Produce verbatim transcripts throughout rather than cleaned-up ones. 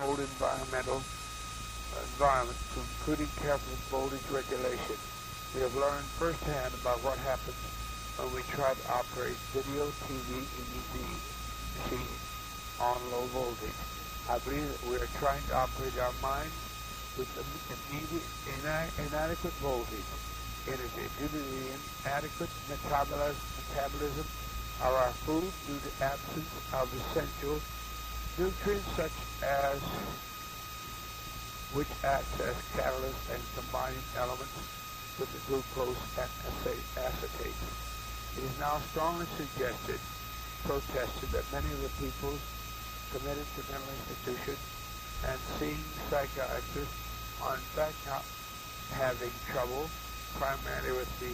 old environmental environment, including careful voltage regulation. We have learned firsthand about what happens when we try to operate video, T V, and E V machines on low voltage. I believe that we are trying to operate our minds with immediate ina- inadequate voltage energy due to the inadequate metabolism, metabolism of our food due to absence of essential nutrients such as which acts as catalysts and combining elements with the glucose and acetate. It is now strongly suggested, protested, that many of the people committed to mental institutions and seeing psychiatrists are in fact not having trouble primarily with the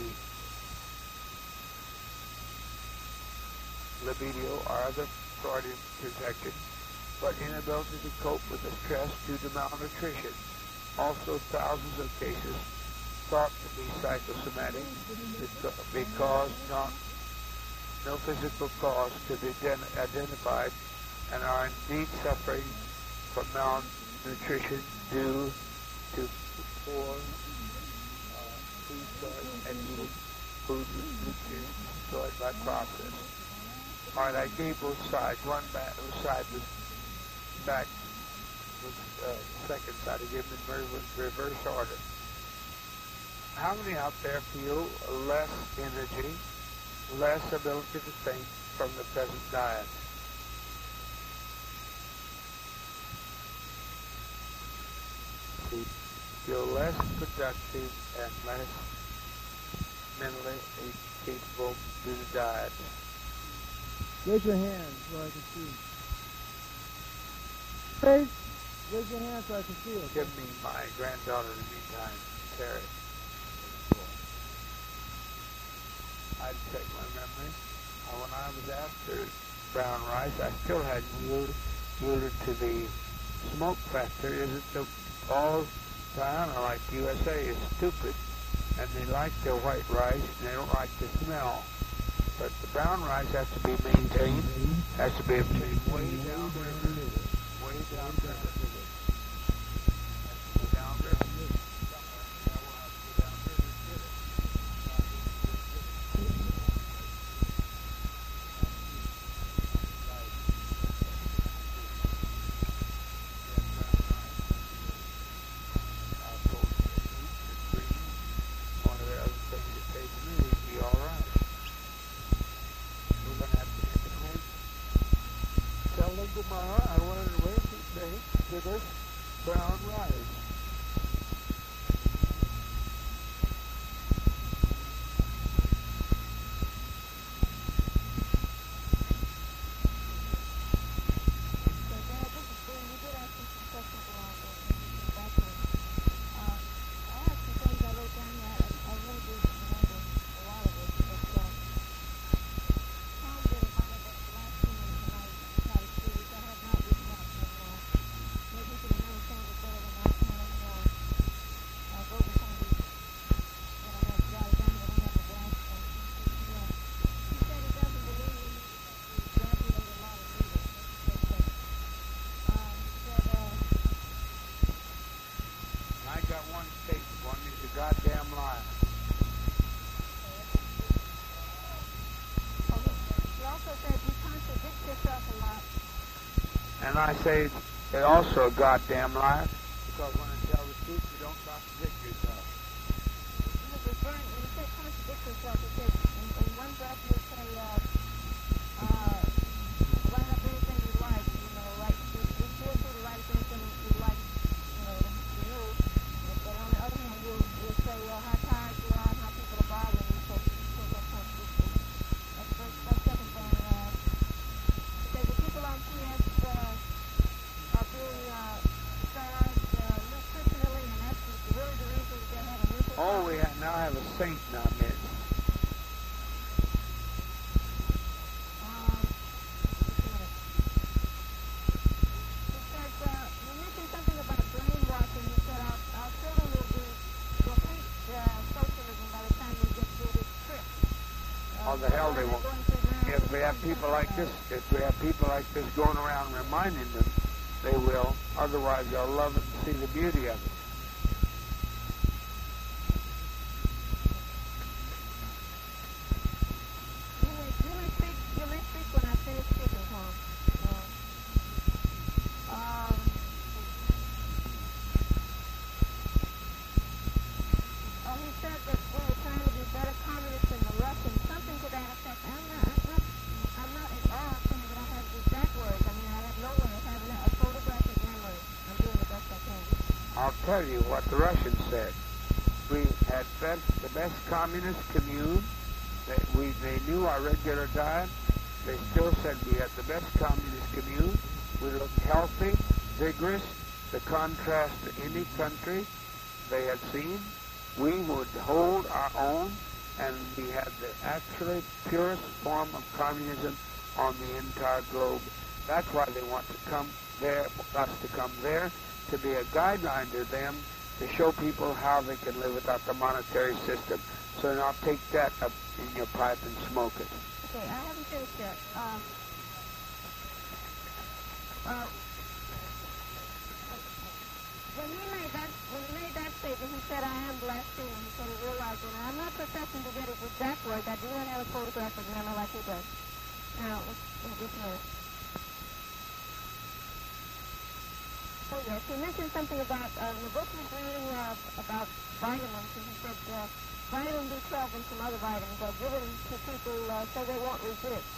libido or other Freudian projection, but inability to cope with the stress due to malnutrition. Also, thousands of cases thought to be psychosomatic because not, no physical cause could be identified and are indeed suffering from malnutrition due to poor uh, food choice and eating food nutrients destroyed by process. All right, I gave both sides. One back, side was back, was uh, second side. I gave them in reverse order. How many out there feel less energy, less ability to think from the present diet? Feel less productive and less mentally capable due to diet. Raise your hand so I can see. Raise, raise your hand so I can see it. Give me my granddaughter in the meantime, Terry. I'd check my memory. Uh, when I was after brown rice, I still hadn't yielded, yielded to the smoke factor. Is it the all Guyana, like U S A, is stupid, and they like their white rice, and they don't like the smell. But the brown rice has to be maintained, has to be obtained way down river, way down river. Down river. I wanted to raise the thing to this brown rice. And I say they're also a goddamn liar, because when I tell the truth, you don't contradict yourself. You say contradict yourself because in, in one breath you say, uh, uh, line up anything you like, you know, like, it's good to write anything you like, you know, to you. But on the other hand, you'll, you'll say, well, how tired you are and how people are bothering you, so you don't contradict. That's first, that's second thing. Uh, because the people on P S uh, are being uh, charged uh, nutritionally, and that's really the reason that they're having mental Oh, problems. we ha- now have a saint in our midst. Um, because uh, you mentioned something about brainwashing. You said our, our children will be complete uh, socialism by the time they get through this trip. Uh, Oh, the hell they they're won't. going to learn If we have people like this, if we have people like this going around reminding them they will. Otherwise, they'll love it and see the beauty of it. You may, you may speak, you may speak when I finish speaking, Tom. Uh, um, oh, he said that we were trying to be better communists than the Russians, something to that effect. I'm not, I'm not, I'm not at all saying that I have the exact words. I mean, I have no way of having a photographic memory. I'm doing the best I can. I'll tell you what the Russians said. We had best, the best communist commune. That we, they knew our regular diet. They still said we had the best communist commune. We looked healthy, vigorous, the contrast to any country they had seen. We would hold our own, and we had the actually purest form of communism on the entire globe. That's why they want to come there, us to come there, to be a guideline to them, to show people how they can live without the monetary system. So now take that up in your pipe and smoke it. Okay, I haven't finished yet. Um, uh, when he made that, when he made that statement, he said, "I am blaspheming." He said he realized it. And I'm not professing to get his exact words. I do not have a photographic memory like he does. Now, let's, let's just a minute. Oh yes, he mentioned something about uh, in the book he's reading uh, about vitamins, and he said uh, vitamin B twelve and some other vitamins are given to people uh, so they won't resist.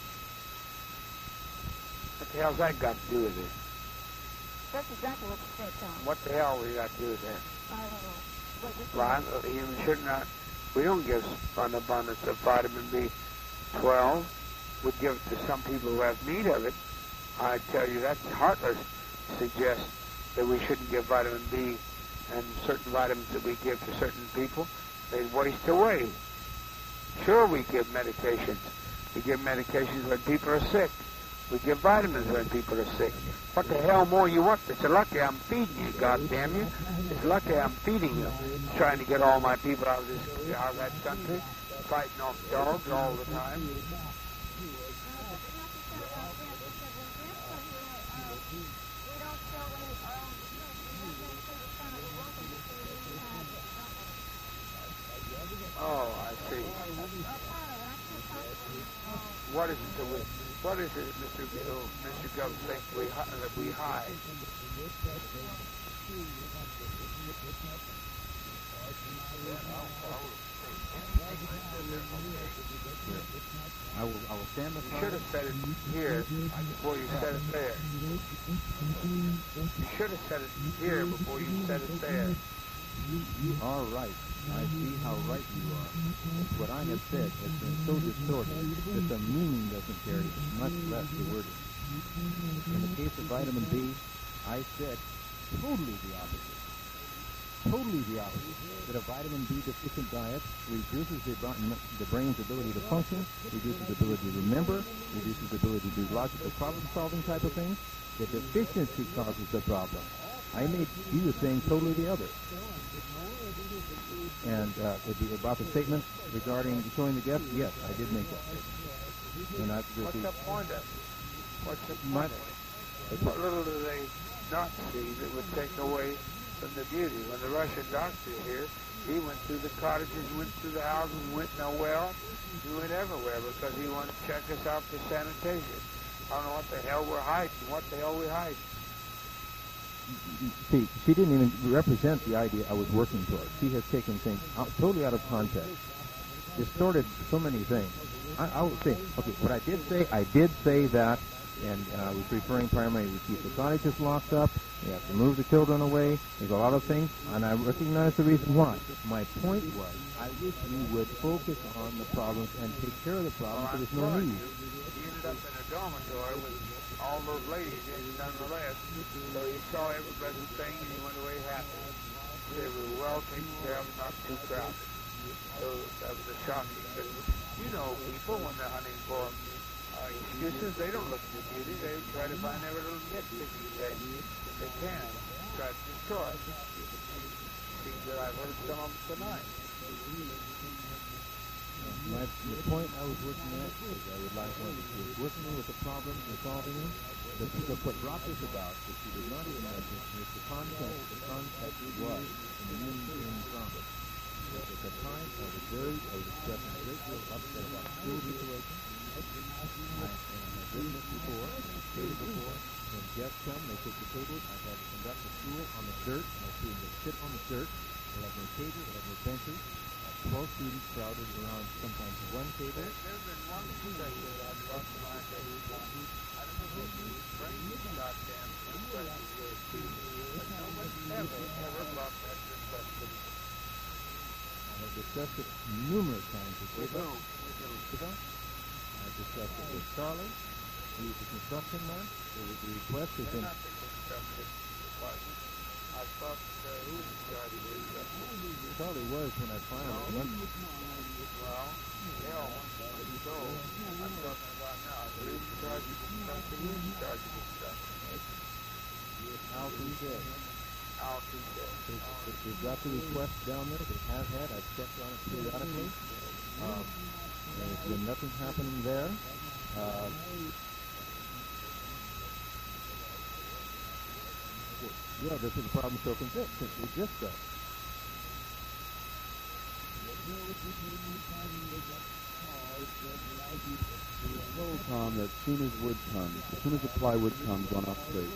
What the hell's that got to do with it? That's exactly what you said, Tom. What the hell we got to do with that? I don't know. But this Well, I, you should not. We don't give an abundance of vitamin B twelve. We give it to some people who have need of it. I tell you, that's heartless to suggest that we shouldn't give vitamin B and certain vitamins that we give to certain people. They waste away. Sure, we give medications. We give medications when people are sick. We give vitamins when people are sick. What the hell more you want? It's lucky I'm feeding you, goddamn you. It's lucky I'm feeding you. Trying to get all my people out of this, out of that country, fighting off dogs all the time. Oh, I see. What is it that we, what is it, Mister Gill, Mister Gov thinks we hi- that we hide? I will. I will stand the. You should have said it here before you said it there. You should have said it here before you said it there. You are right. I see how right you are. What I have said has been so distorted that the meaning doesn't carry, much less the wording. In the case of vitamin B, I said totally the opposite. Totally the opposite. That a vitamin B deficient diet reduces the, the brain's ability to function, reduces the ability to remember, reduces the ability to do logical problem-solving type of things. The deficiency causes the problem. I made you were saying totally the other. And uh, about the statement regarding showing the guests, yes, I did make that statement. And I, the, What's the point of it? What's the my, point of it? What little do they not see that would take away from the beauty? When the Russian doctor here, he went through the cottages, went through the houses, went in a well, he went everywhere because he wanted to check us out for sanitation. I don't know what the hell we're hiding. What the hell we hiding? See, she didn't even represent the idea I was working toward. She has taken things out, totally out of context, distorted so many things. I, I would say, okay, what I did say, I did say that, and uh, I was referring primarily to keep the cottages locked up, we have to move the children away, there's a lot of things, and I recognize the reason why. My point was, I wish you would focus on the problems and take care of the problems, Well, so there's no I'm need. He ended up in a dormitory with all those ladies and nonetheless. So he saw every pleasant thing and he went away happy. They were well taken care of, not too crowded. So that was a shocking. But you know, people when they're hunting for uh, excuses, they don't look for beauty. They try to find every little nitpicky thing they can. Try to destroy it. Seems that I've heard some of them tonight. My, the point I was working at is I would like one to working with the problems and solving them, The, the, what brought this about is she did not even mention is the context, the context was in the Unitarian Congress. At the time, I was very, I was expressing a great deal of upset about the school situation. I, and I have written this before, I've stated before, when guests come, they take the tables, I've had to conduct the school on the dirt, and I see them to sit on the dirt. They have no tables, they have no benches. twelve students crowded around sometimes one table. There's been one professor that I've brought to mind that he I don't know if he's bringing his goddamn request here too, but no one ever, ever brought that request to me. I have discussed it numerous times with With Eva. who? With who? I've discussed it with Charlie. He's the construction man. The, the request has They're been... not the construction department. I thought, uh, who was in charge of construction? Charlie was when I finally went. Well, they all want to be so. I'm talking about now. Who's in charge of construction? Who's in charge of construction? Al Touche. Al Touche. If we've got the request down there, they have had. I've checked on it periodically. Um, there's been nothing happening there. Uh, yeah, this is a problem so consist. It exists, though. I told Tom that as soon as wood comes, as soon as the plywood comes on our crate,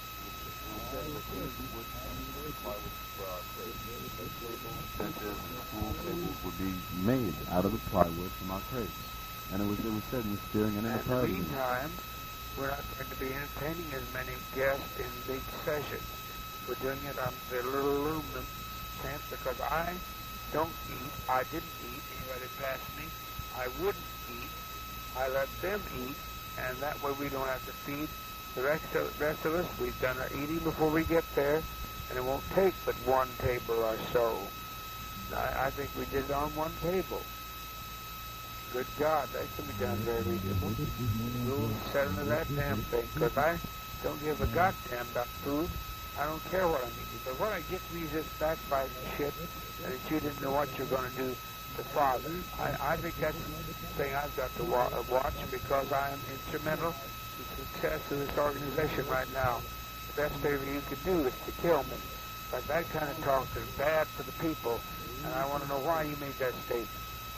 benches and school tables would be made out of the plywood from our crates. And it was it was said in the steering and in the In the party. meantime, we're not going to be entertaining as many guests in big sessions. We're doing it on the little aluminum tent because I don't eat. I didn't eat. Anybody passed me, I wouldn't eat. I let them eat, and that way we don't have to feed the rest of, rest of us. We've done our eating before we get there, and it won't take but one table or so. I, I think we did it on one table. Good God, that can be done very reasonable. We'll set into that damn thing, because I don't give a goddamn about food. I don't care what I'm eating. But what I get me is this backbiting shit, and that you didn't know what you're going to do to Father. I, I think that's the thing I've got to wa- watch, because I am instrumental to the success of this organization right now. The best favor you can do is to kill me. But that kind of talk is bad for the people, and I want to know why you made that statement.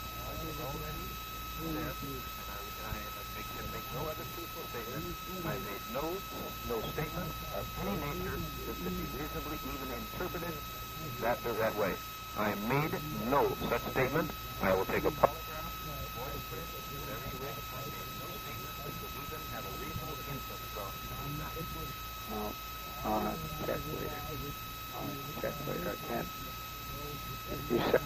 And I, I make, can make no other truthful statement. I made no no statement of any nature that could be reasonably even interpreted that that way. I made no such statement. I will take a polygraph. No, I'll have to check later. I'll have to check later. I can't. You said.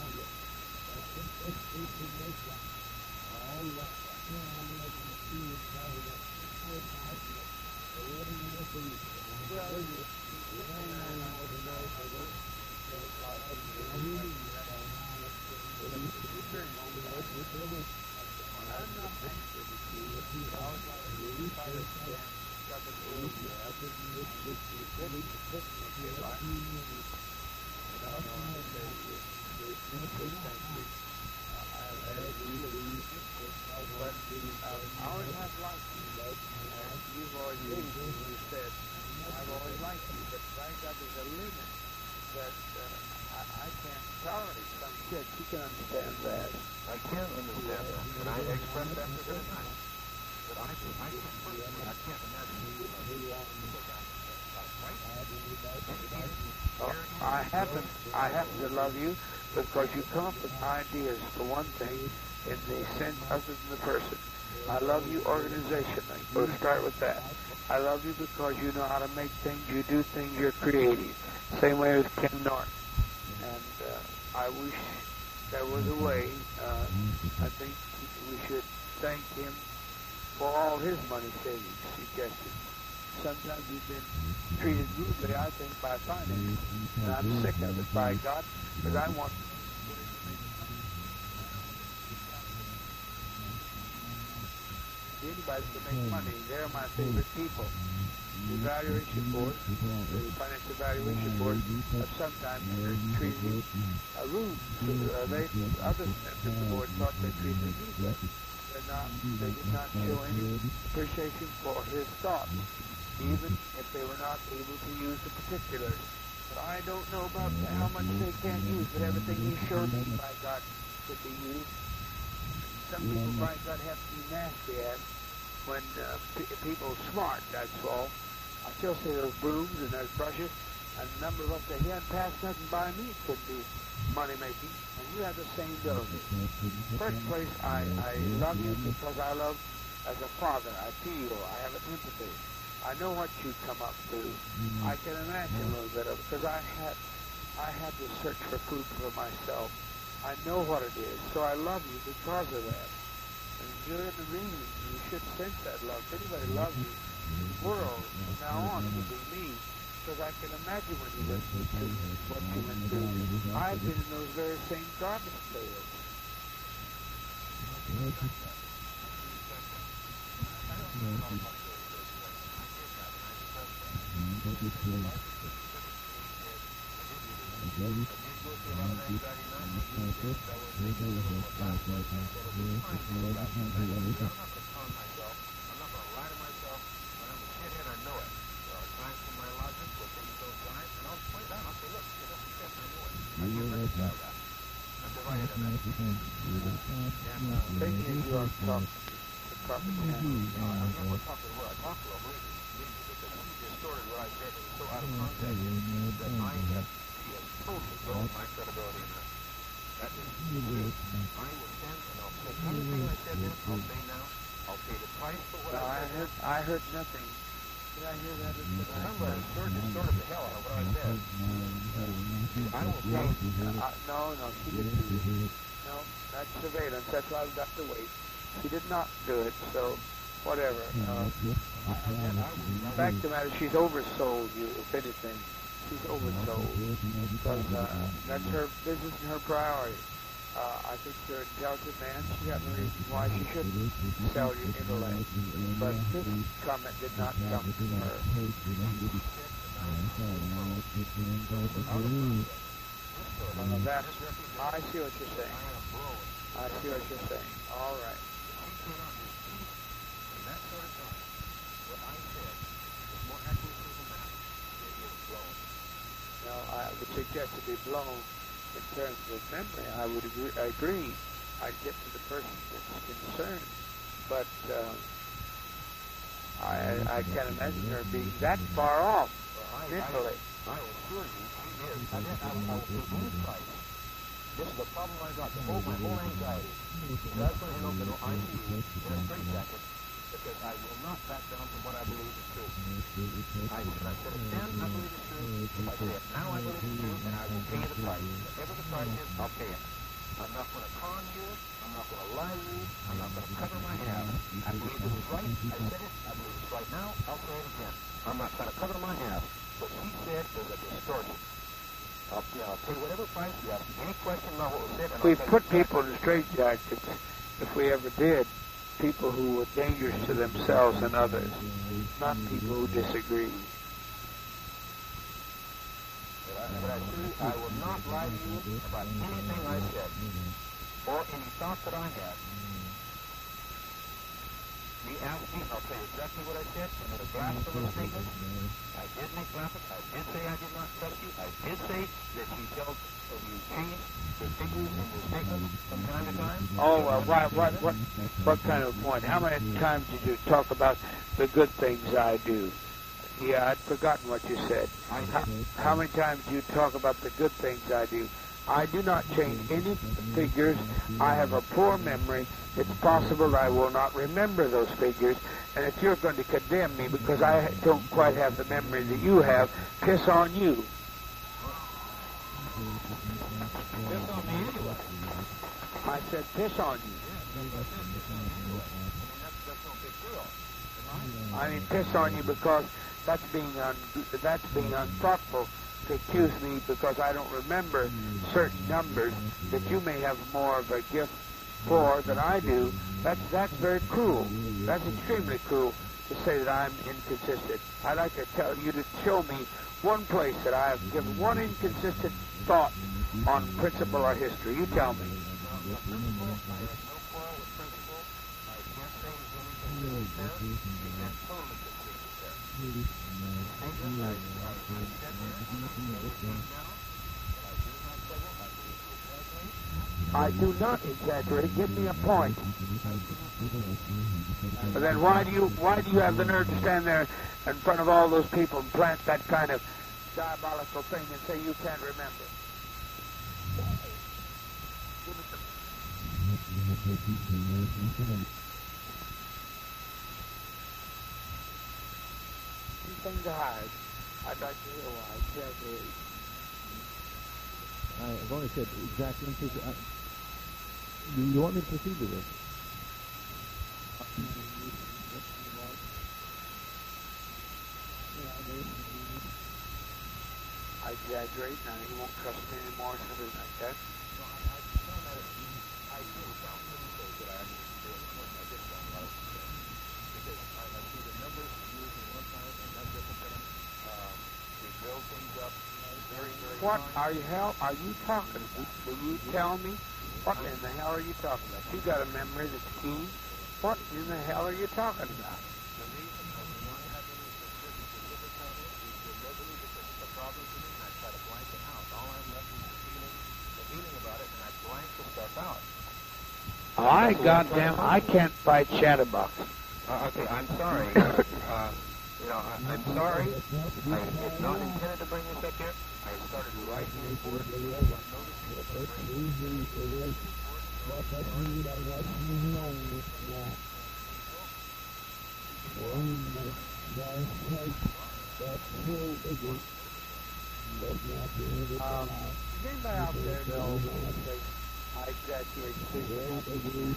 But um, I always have liked you, and you've always been, as you said, I've always liked you, but thank God there's a limit that uh, I, I can't tolerate some shit. You can understand that. I can understand that, and I express that to the time. But I, I, personally, I can't imagine you Oh, I happen, I happen to love you because you come up with ideas, for one thing, in the sense other than the person. I love you organizationally. We'll start with that. I love you because you know how to make things, you do things, you're creative. Same way with Ken Norton. And uh, I wish there was a way. Uh, I think we should thank him for all his money-saving suggestions. Sometimes you've been treated rudely, I think, by finance. And I'm sick of it, by God, because I want anybody to make money. They're my favorite people. The evaluation board, the financial evaluation board, uh, sometimes treated me uh, rude. Uh, they, other members of the board thought they treated me rudely. They're not, they did not show any appreciation for his thoughts. even if they were not able to use the particulars. But I don't know about how much they can use, but everything he showed me, by God, could be used. Some people, by God, have to be nasty at when uh, p- people are smart, that's all. I still say those brooms and those brushes, and a number of us that he hadn't passed nothing by me could be money-making, and you have the same ability. First place, I, I love you because I love, as a father, I feel, I have an empathy. I know what you come up to. I can imagine a little bit of it, because I had, I had to search for food for myself. I know what it is, so I love you because of that. And you're in the reason. You should sense that love. If anybody loves you in the world, from now on, it would be me. Because I can imagine when you went through what you went through. I've been in those very same garbage pails. Thinking you are talking the proper channel. Distorted what I said. It was so out of context that I have totally blown my credibility in that. That is true. I will stand and I'll say anything I said then, I'll say now. I'll pay the price for what No, I I said. heard, I heard nothing. Did I hear that? Somebody distorted, distorted the hell out of what I said. I will pay. Uh, no, no, she didn't do it. No, that's surveillance. That's why I've got to wait. She did not do it, so whatever. Uh, the fact of the matter, she's oversold you, if anything. She's oversold. Because uh, that's her business and her priority. Uh, I think you're an intelligent man. She got no reason why she shouldn't sell your intellect. But this comment did not come from her. Uh, that, I see what you're saying. I see what you're saying. All right. Now, I would suggest to be blown in terms of memory. I would agree. I agree. I'd get to the person that's concerned, but uh, I, I can't imagine her being that far off mentally. I assure you, she is. I didn't, I, I will pay any price. This is the problem I got, the whole, my whole anxiety. That's when I know that I see you in a straitjacket, because I will not back down from what I believe is true. I, if I said it then, I believe it's true. If I say it now, I believe it's true, and I will pay the price. Whatever the price is, I'll pay it. I'm not going to con you. I'm not going to lie to you. I'm not going to cover my ass. I believe it was right. I said it. I believe it's right now. I'll say it again. I'm not going to cover my ass. What she said was a distortion. I'll, yeah, I'll pay whatever price you ask. Any question about what was said. And We've I'll put people in straitjackets, if we ever did, people who were dangerous to themselves and others, not people who disagree. But I, but I, truly, I will not lie to you about anything I said or any thought that I had. You asked me, I'll tell you exactly what I said. I made a blasphemous statement. I did make blasphemy. I did say I did not trust you. I did say that you felt that you changed the figures in your statements from time to time. Oh, uh, what, what, what, what kind of point? How many times did you talk about the good things I do? Yeah, I'd forgotten what you said. How, how many times do you talk about the good things I do? I do not change any figures. I have a poor memory. It's possible that I will not remember those figures. And if you're going to condemn me because I don't quite have the memory that you have, piss on you. Piss on me anyway. I said piss on you. I mean piss on you because that's being un- that's being unthoughtful to accuse me because I don't remember certain numbers that you may have more of a gift for than I do. That's that's very cruel. That's extremely cruel to say that I'm inconsistent. I'd like to tell you to show me one place that I have given one inconsistent thought on principle or history. You tell me. I do not exaggerate. Give me a point. But then why do you why do you have the nerve to stand there in front of all those people and plant that kind of diabolical thing and say you can't remember? Anything to hide. I'd like to hear why. Exaggerate. I've only said exactly. I, you, you want me to proceed with this? I exaggerate now. You won't trust me anymore, something like that. What are you hell are you talking about? Will you tell me? What in the hell are you talking about? You got a memory that's keen. What in the hell are you talking about? I goddamn I can't fight Chatterbox. Uh, okay, I'm sorry. uh, you know, I, I'm sorry. I did not intend to bring this up here. I started writing this board. Um, does anybody out there know I exaggerate things?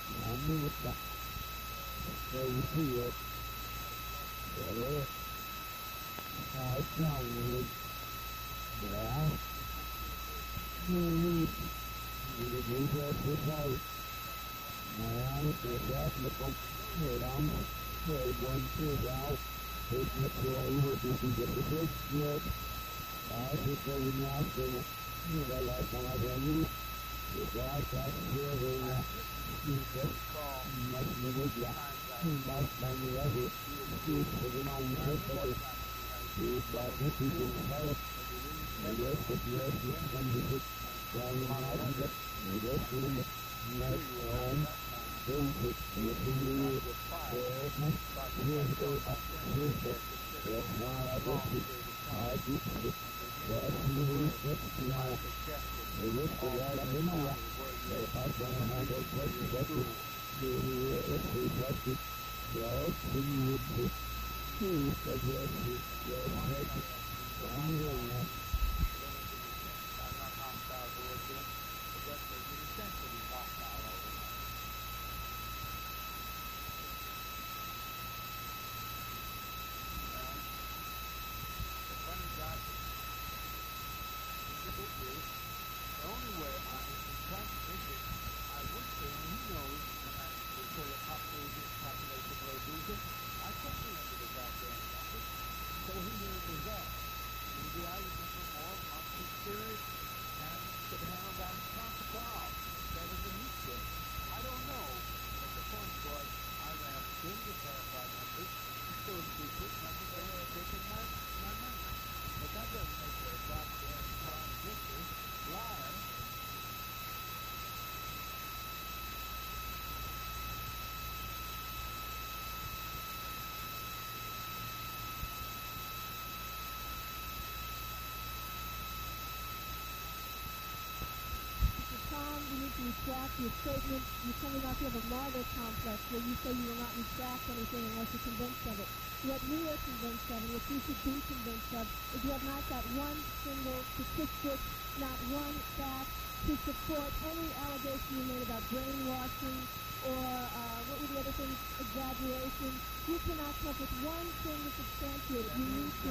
America. So you see it. Well, I found it. Yeah. You need to do that without. Now, the Catholic freedom, freedom, freedom, it's the way we do the business. I think we now say, you know, like one of them, the guy that's here, you just much more, yeah, much money of it, you for the non perfect, you got this is in the heart, and yes, the yes, you can do it, down the mountain, and yes, you make your own. Don't put your finger in the fire. Here's the here's the that's why I got it. I did it. That's the that's the now. The rest of that I don't know. If I can have that question, that's it. The if we touch it, well, then you would be two, but yes, yes, right. I'm doing that. I'm not hostile towards it, but that's essentially hostile. The only way I am trying to think it, I would say, and he knows, when I say a population, population reducer, I can't remember the goddamn numbers. So he remembers that. Maybe I remember more monthly spirit and could handle that protocol better than he could. I don't know. But the point was, I ran in the verified numbers, still secret numbers, they were taking my, my memory. But that doesn't make it a goddamn contradictory. Liar. Tom, you need to retract your statement. You're coming off you have a martyr complex where you say you will not retract anything unless you're convinced of it. What we are convinced of, and what you should be convinced of, is you have not got one single statistic, not one fact to support any allegation you made about brainwashing or uh, what were the other things, exaggeration. You cannot come up with one thing to substantiate it. You need to.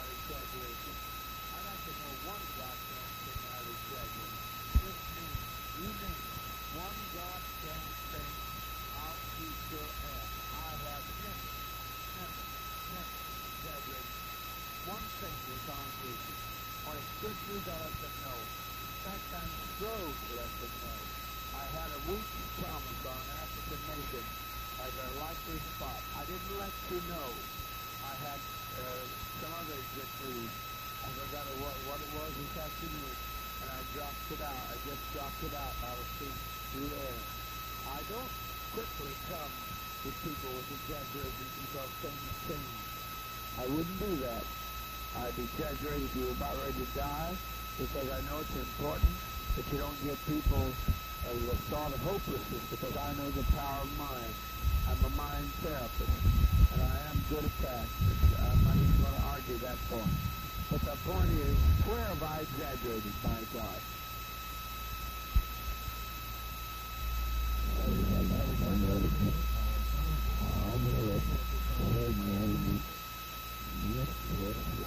I'd like to know one goddamn thing I was exaggerating. Just name it. You name it. One goddamn thing I'll beat your ass. I have never, never, never exaggerated. One thing is on duty. Or a scripture that I can know. In fact, I strove to let them know. I had a weak promise on an African nation as a likely spot. I didn't let you know. I had uh, some other good news. I forgot what, what it was this afternoon, and I dropped it out. I just dropped it out. I was seeing through air. I don't quickly come to people with exaggerations because things change. I wouldn't do that. I'd exaggerate if you were about ready to die, because I know it's important that you don't give people uh, the thought of hopelessness, because I know the power of mind. I'm a mind therapist, and I am good at that. I'm not even going to argue that point. But the point is, where have I exaggerated, my God? Yes, yes.